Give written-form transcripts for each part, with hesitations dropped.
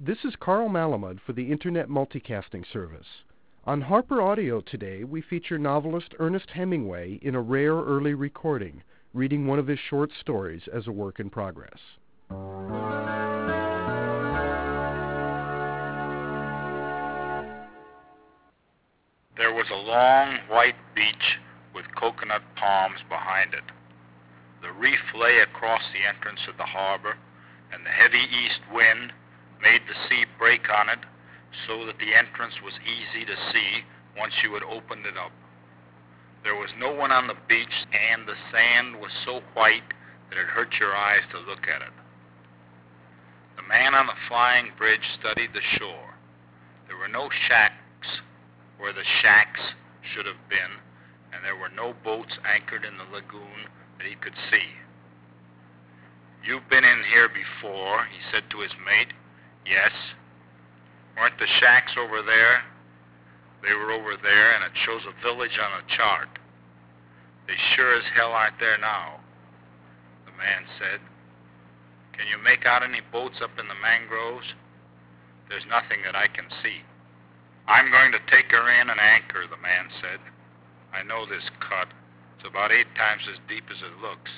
This is Carl Malamud for the Internet Multicasting Service. On Harper Audio today, we feature novelist Ernest Hemingway in a rare early recording, reading one of his short stories as a work in progress. There was a long white beach with coconut palms behind it. The reef lay across the entrance of the harbor, and the heavy east wind made the sea break on it so that the entrance was easy to see once you had opened it up. There was no one on the beach, and the sand was so white that it hurt your eyes to look at it. The man on the flying bridge studied the shore. There were no shacks where the shacks should have been, and there were no boats anchored in the lagoon that he could see. "You've been in here before," he said to his mate. "Yes." "Weren't the shacks over there?" "They were over there, and it shows a village on a chart." "They sure as hell aren't there now," the man said. "Can you make out any boats up in the mangroves?" "There's nothing that I can see." "I'm going to take her in and anchor," the man said. "I know this cut. It's about 8 times as deep as it looks."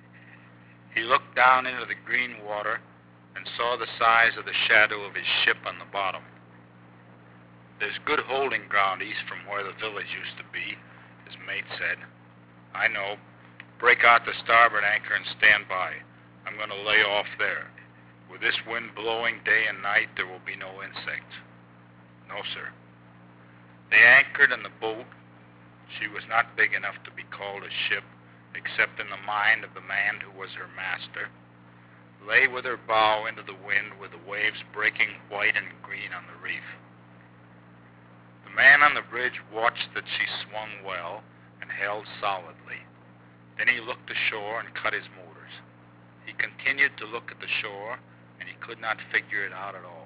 He looked down into the green water and saw the size of the shadow of his ship on the bottom. "There's good holding ground east from where the village used to be," his mate said. "I know. Break out the starboard anchor and stand by. I'm going to lay off there. With this wind blowing day and night, there will be no insects." "No, sir." They anchored, and the boat, she was not big enough to be called a ship, except in the mind of the man who was her master, lay with her bow into the wind with the waves breaking white and green on the reef. The man on the bridge watched that she swung well and held solidly. Then he looked ashore and cut his motors. He continued to look at the shore, and he could not figure it out at all.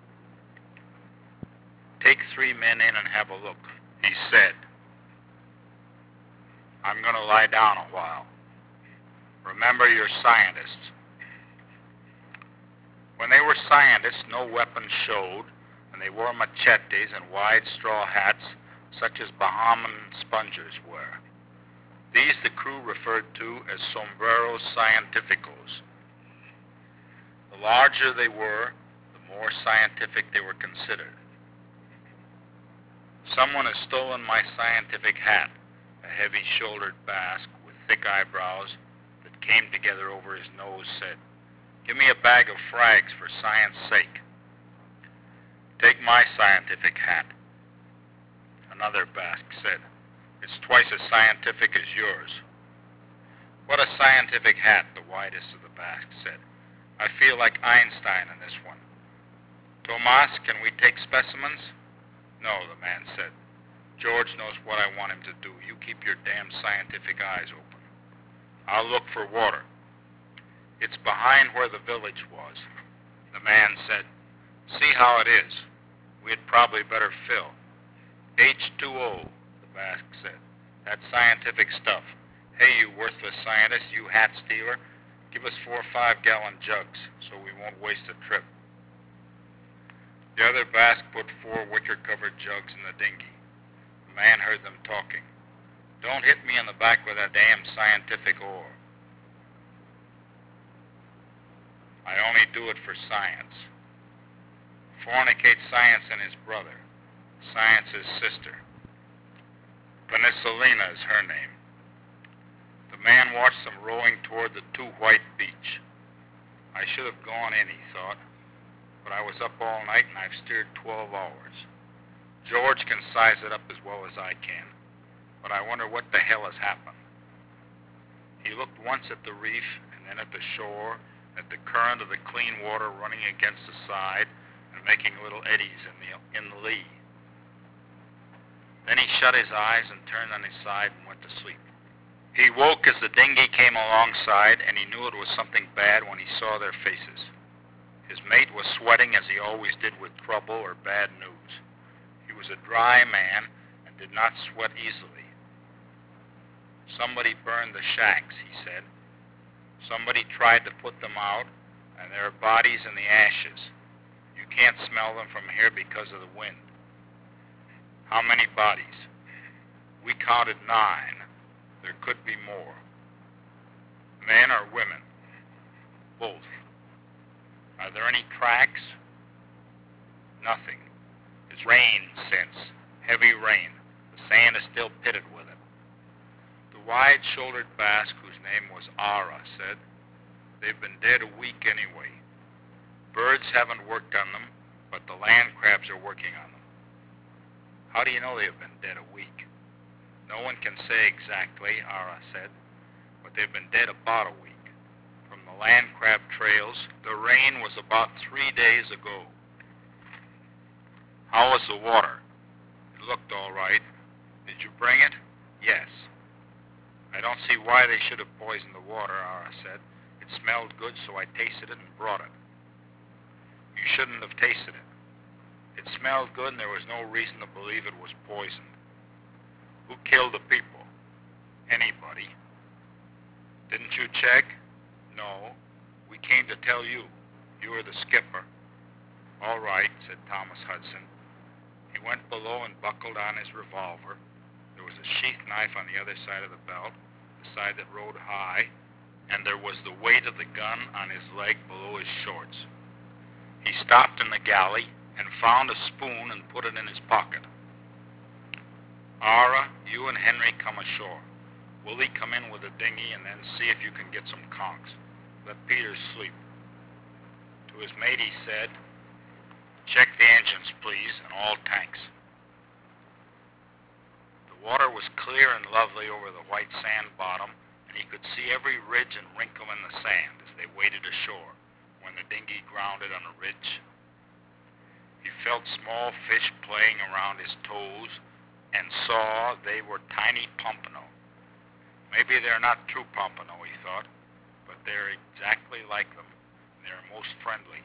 "Take 3 men in and have a look," he said. "I'm going to lie down a while. Remember, you're scientists." When they were scientists, no weapons showed, and they wore machetes and wide straw hats such as Bahamian spongers wear. These the crew referred to as sombreros scientificos. The larger they were, the more scientific they were considered. "Someone has stolen my scientific hat," a heavy-shouldered Basque with thick eyebrows that came together over his nose said. "Give me a bag of frags for science sake." "Take my scientific hat," another Basque said. "It's twice as scientific as yours." "What a scientific hat," the widest of the Basques said. "I feel like Einstein in this one." "Tomas, can we take specimens?" "No," the man said. "George knows what I want him to do. You keep your damn scientific eyes open." "I'll look for water." "It's behind where the village was," the man said. "See how it is. We'd probably better fill." "H2O, the Basque said. "That's scientific stuff. Hey, you worthless scientist, you hat stealer, give us 4 5-gallon jugs so we won't waste a trip." The other Basque put 4 wicker-covered jugs in the dinghy. The man heard them talking. "Don't hit me in the back with that damn scientific oar." "I only do it for science." "Fornicate science and his brother. Science his sister. Penicillina is her name." The man watched them rowing toward the too white beach. "I should have gone in," he thought, "but I was up all night and I've steered 12 hours. George can size it up as well as I can, but I wonder what the hell has happened." He looked once at the reef and then at the shore, at the current of the clean water running against the side and making little eddies in the lee. Then he shut his eyes and turned on his side and went to sleep. He woke as the dinghy came alongside, and he knew it was something bad when he saw their faces. His mate was sweating as he always did with trouble or bad news. He was a dry man and did not sweat easily. "Somebody burned the shacks," he said. "Somebody tried to put them out, and there are bodies in the ashes. You You can't smell them from here because of the wind. How many bodies? We counted 9. There could be more. Men or women? Both. Are there any tracks? Nothing. It's rained since. Heavy rain. The sand is still pitted with it. The wide-shouldered Basque, whose name was Ara, said, "They've been dead a week anyway. Birds haven't worked on them, but the land crabs are working on them." "How do you know they've been dead a week?" "No one can say exactly," Ara said, "but they've been dead about a week. From the land crab trails, the rain was about 3 days ago." "How was the water?" "It looked all right." "Did you bring it?" "Yes." "I don't see why they should have poisoned the water," Ara said. "It smelled good, so I tasted it and brought it." "You shouldn't have tasted it." "It smelled good and there was no reason to believe it was poisoned." "Who killed the people?" "Anybody." "Didn't you check?" "No. We came to tell you. You were the skipper." "All right," said Thomas Hudson. He went below and buckled on his revolver. There was a sheath knife on the other side of the belt, the side that rode high, and there was the weight of the gun on his leg below his shorts. He stopped in the galley and found a spoon and put it in his pocket. "Ara, you and Henry come ashore. Willie, come in with the dinghy and then see if you can get some conchs. Let Peters sleep." To his mate he said, "Check the engines, please, and all tanks." The water was clear and lovely over the white sand bottom, and he could see every ridge and wrinkle in the sand as they waded ashore when the dinghy grounded on a ridge. He felt small fish playing around his toes and saw they were tiny pompano. Maybe they're not true pompano, he thought, but they're exactly like them. They're most friendly.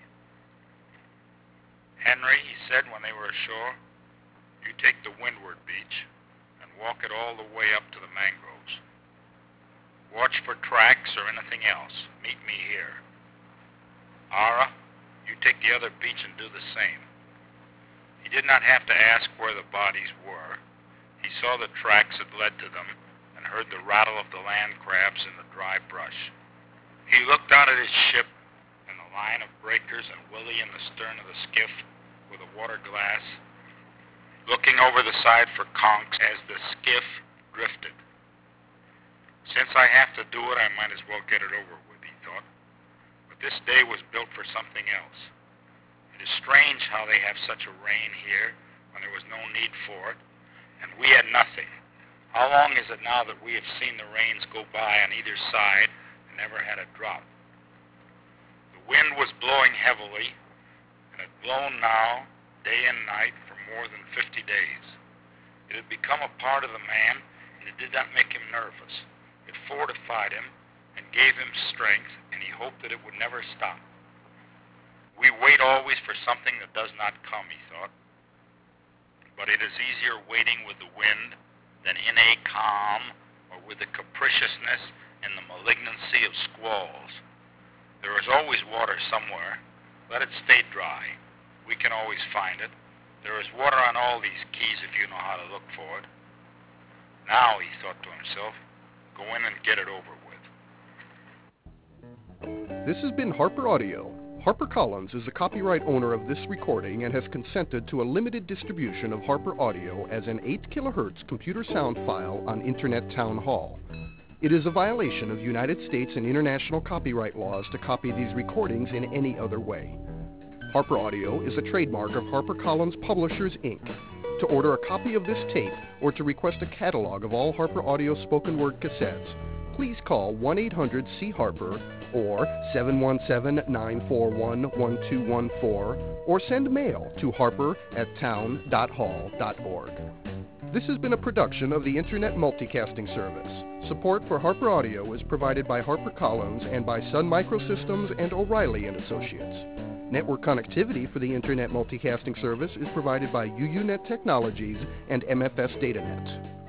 "Henry," he said when they were ashore, "you take the windward beach and walk it all the way up to the mangroves. Watch for tracks or anything else. Meet me here. Ara, you take the other beach and do the same." He did not have to ask where the bodies were. He saw the tracks that led to them and heard the rattle of the land crabs in the dry brush. He looked out at his ship and the line of breakers and Willie in the stern of the skiff with a water glass, looking over the side for conchs as the skiff drifted. "Since I have to do it, I might as well get it over with," he thought. But this day was built for something else. It is strange how they have such a rain here when there was no need for it, and we had nothing. How long is it now that we have seen the rains go by on either side and never had a drop? The wind was blowing heavily, and had blown now, day and night, for more than 50 days. It had become a part of the man, and it did not make him nervous. It fortified him and gave him strength, and he hoped that it would never stop. We wait always for something that does not come, he thought. But it is easier waiting with the wind than in a calm or with the capriciousness and the malignancy of squalls. There is always water somewhere. Let it stay dry. We can always find it. There is water on all these keys if you know how to look for it. Now, he thought to himself, go in and get it over with. This has been Harper Audio. HarperCollins is the copyright owner of this recording and has consented to a limited distribution of Harper Audio as an 8 kHz computer sound file on Internet Town Hall. It is a violation of United States and international copyright laws to copy these recordings in any other way. Harper Audio is a trademark of HarperCollins Publishers, Inc. To order a copy of this tape or to request a catalog of all Harper Audio spoken word cassettes, please call 1-800-C-HARPER or 717-941-1214 or send mail to harper@town.hall.org. This has been a production of the Internet Multicasting Service. Support for Harper Audio is provided by HarperCollins and by Sun Microsystems and O'Reilly & Associates. Network connectivity for the Internet Multicasting Service is provided by UUNet Technologies and MFS DataNet.